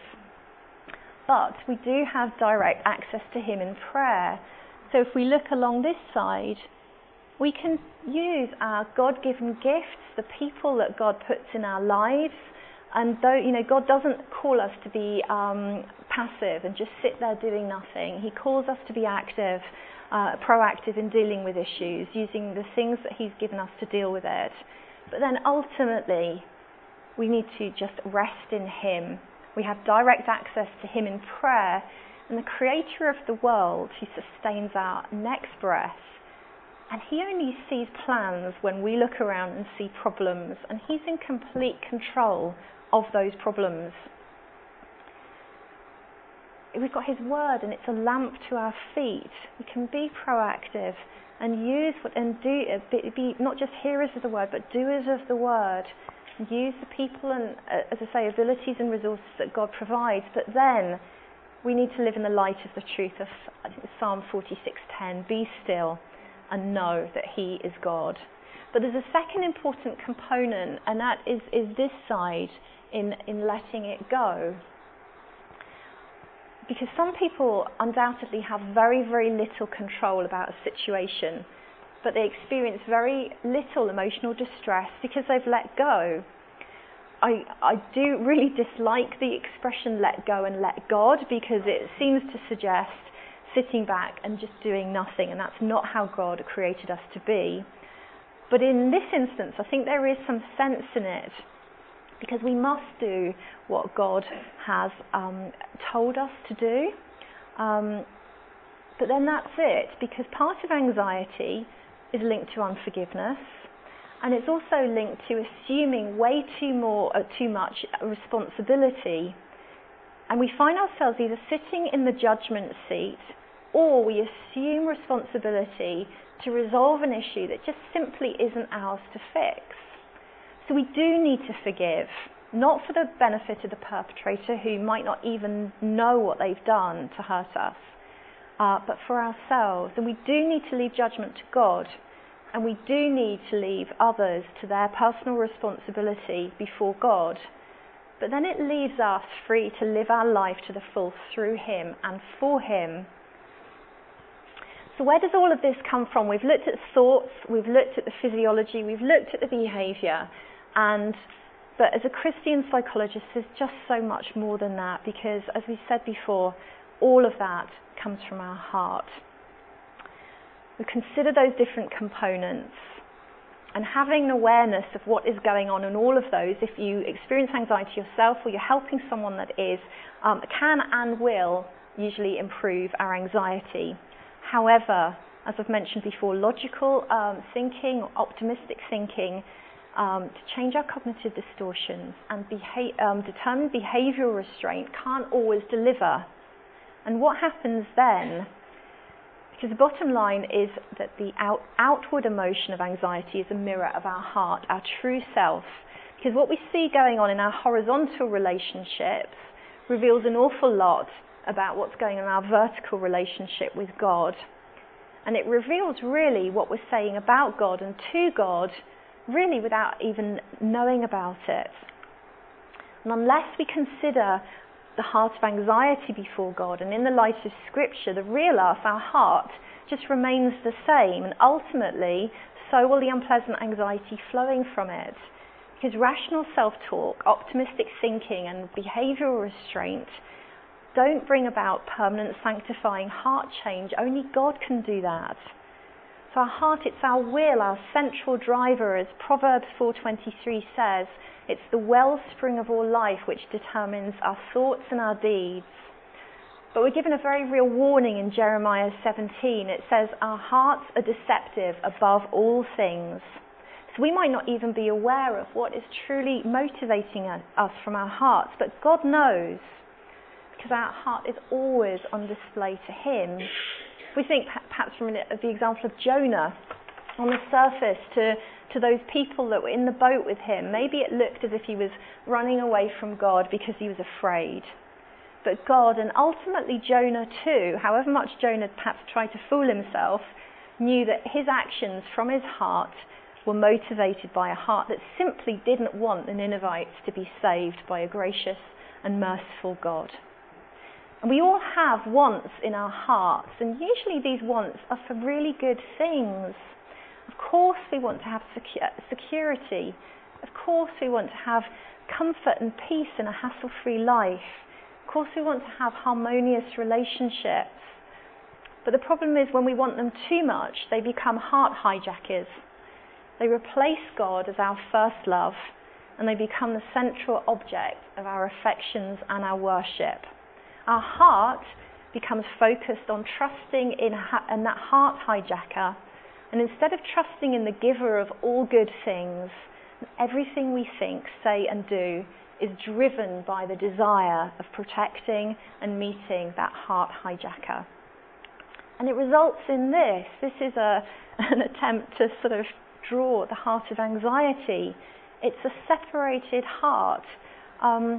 But we do have direct access to Him in prayer. So if we look along this side, we can use our God-given gifts, the people that God puts in our lives. And though, you know, God doesn't call us to be um, passive and just sit there doing nothing. He calls us to be active, uh, proactive in dealing with issues, using the things that He's given us to deal with it. But then ultimately, we need to just rest in Him. We have direct access to Him in prayer, and the Creator of the world who sustains our next breath. And He only sees plans when we look around and see problems, and He's in complete control of those problems. we've got his word, and it's a lamp to our feet. We can be proactive and use what and do be, be not just hearers of the word, but doers of the word. And use the people and, uh, as I say, abilities and resources that God provides. But then we need to live in the light of the truth of, I think, Psalm forty-six ten. Be still and know that He is God. But there's a second important component, and that is, is this side in in letting it go. Because some people undoubtedly have very, very little control about a situation, but they experience very little emotional distress because they've let go. I, I do really dislike the expression let go and let God, because it seems to suggest sitting back and just doing nothing, and that's not how God created us to be. But in this instance, I think there is some sense in it, because we must do what God has um, told us to do. Um, but then that's it, because part of anxiety is linked to unforgiveness, and it's also linked to assuming way too more, uh, too much responsibility. And we find ourselves either sitting in the judgment seat, or we assume responsibility to resolve an issue that just simply isn't ours to fix. So we do need to forgive, not for the benefit of the perpetrator, who might not even know what they've done to hurt us, uh, but for ourselves. And we do need to leave judgment to God, and we do need to leave others to their personal responsibility before God. But then it leaves us free to live our life to the full through Him and for Him. So where does all of this come from? We've looked at thoughts, we've looked at the physiology, we've looked at the behaviour, and but as a Christian psychologist, there's just so much more than that, because, as we said before, all of that comes from our heart. We consider those different components, and having an awareness of what is going on in all of those, if you experience anxiety yourself or you're helping someone that is, um, can and will usually improve our anxiety. However, as I've mentioned before, logical um, thinking or optimistic thinking um, to change our cognitive distortions and beha- um, determine behavioural restraint can't always deliver. And what happens then? Because the bottom line is that the out- outward emotion of anxiety is a mirror of our heart, our true self. Because what we see going on in our horizontal relationships reveals an awful lot about what's going on in our vertical relationship with God. And it reveals really what we're saying about God and to God, really without even knowing about it. And unless we consider the heart of anxiety before God, and in the light of Scripture, the real us, our heart, just remains the same, and ultimately so will the unpleasant anxiety flowing from it. Because rational self-talk, optimistic thinking, and behavioural restraint don't bring about permanent sanctifying heart change. Only God can do that. So our heart, it's our will, our central driver, as Proverbs four twenty-three says. It's the wellspring of all life which determines our thoughts and our deeds. But we're given a very real warning in Jeremiah seventeen. It says, our hearts are deceptive above all things. So we might not even be aware of what is truly motivating us from our hearts, but God knows, because our heart is always on display to Him. We think perhaps from the example of Jonah on the surface to, to those people that were in the boat with him. Maybe it looked as if he was running away from God because he was afraid. But God, and ultimately Jonah too, however much Jonah perhaps tried to fool himself, knew that his actions from his heart were motivated by a heart that simply didn't want the Ninevites to be saved by a gracious and merciful God. And we all have wants in our hearts, and usually these wants are for really good things. Of course we want to have secu- security. Of course we want to have comfort and peace in a hassle-free life. Of course we want to have harmonious relationships. But the problem is when we want them too much, they become heart hijackers. They replace God as our first love, and they become the central object of our affections and our worship. Our heart becomes focused on trusting in, ha- in that heart hijacker, and instead of trusting in the giver of all good things, everything we think, say and do is driven by the desire of protecting and meeting that heart hijacker. And it results in this. This is a, an attempt to sort of draw the heart of anxiety. It's a separated heart. Um,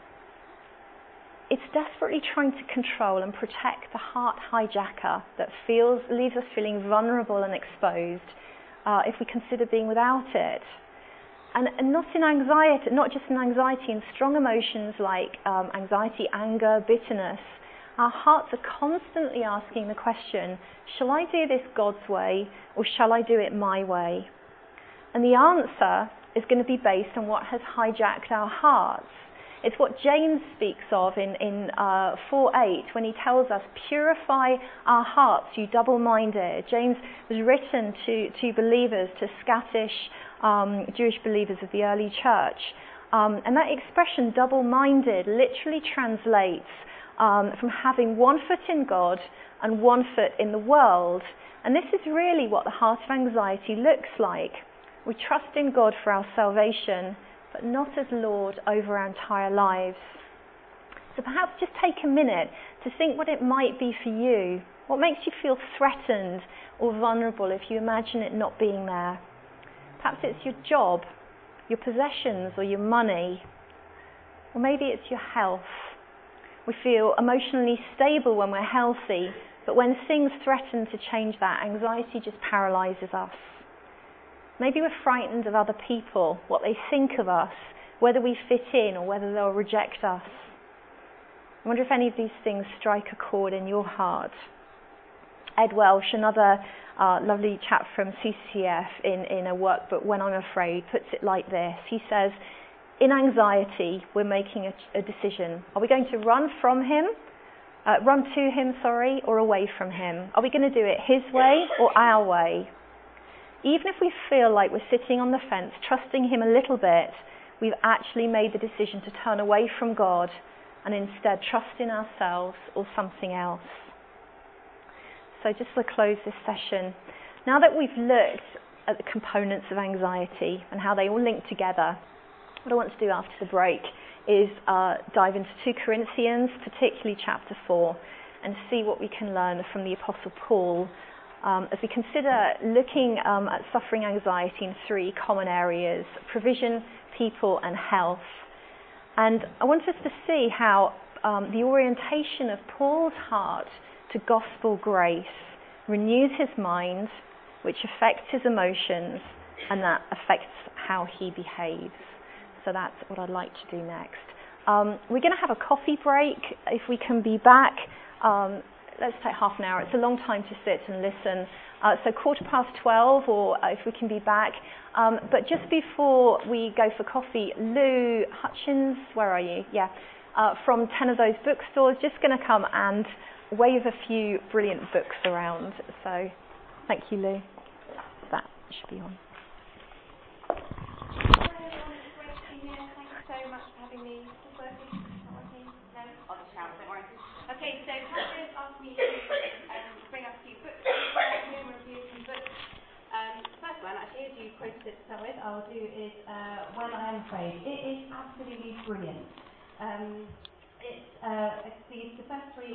it's desperately trying to control and protect the heart hijacker that feels, leaves us feeling vulnerable and exposed uh, if we consider being without it. And, and not in anxiety, not just in anxiety, in strong emotions like um, anxiety, anger, bitterness. Our hearts are constantly asking the question, shall I do this God's way or shall I do it my way? And the answer is going to be based on what has hijacked our hearts. It's what James speaks of in, in uh, four eight when he tells us, purify our hearts, you double-minded. James was written to, to believers, to Scottish um, Jewish believers of the early church. Um, and that expression, double-minded, literally translates um, from having one foot in God and one foot in the world. And this is really what the heart of anxiety looks like. We trust in God for our salvation, but not as Lord over our entire lives. So perhaps just take a minute to think what it might be for you. What makes you feel threatened or vulnerable if you imagine it not being there? Perhaps it's your job, your possessions, or your money. Or maybe it's your health. We feel emotionally stable when we're healthy, but when things threaten to change that, anxiety just paralyzes us. Maybe we're frightened of other people, what they think of us, whether we fit in or whether they'll reject us. I wonder if any of these things strike a chord in your heart. Ed Welsh, another uh, lovely chap from C C F in, in a workbook, When I'm Afraid, puts it like this. He says, in anxiety, we're making a, a decision. Are we going to run from him, uh, run to him, sorry, or away from him? Are we going to do it his way or our way? Even if we feel like we're sitting on the fence, trusting him a little bit, we've actually made the decision to turn away from God and instead trust in ourselves or something else. So just to close this session, now that we've looked at the components of anxiety and how they all link together, what I want to do after the break is uh, dive into two Corinthians, particularly chapter four, and see what we can learn from the Apostle Paul Um, as we consider looking um, at suffering anxiety in three common areas: provision, people, and health. And I want us to see how um, the orientation of Paul's heart to gospel grace renews his mind, which affects his emotions, and that affects how he behaves. So that's what I'd like to do next. Um, we're going to have a coffee break. If we can be back, um, let's take half an hour. It's a long time to sit and listen. Uh, so quarter past twelve, or uh, if we can be back. Um, but just before we go for coffee, Lou Hutchins, where are you? Yeah, uh, from ten of those bookstores, just going to come and wave a few brilliant books around. So thank you, Lou. That should be on. So much for having me. Is this working? Not working? No? I'll just shout, don't worry. Okay, so Patrick asked me to um, bring up a few books and review some books. Um, the first one, actually, as you quoted it to start with, I'll do is uh, When I Am Afraid. It is absolutely brilliant. Um, it's, uh, it's the, the first three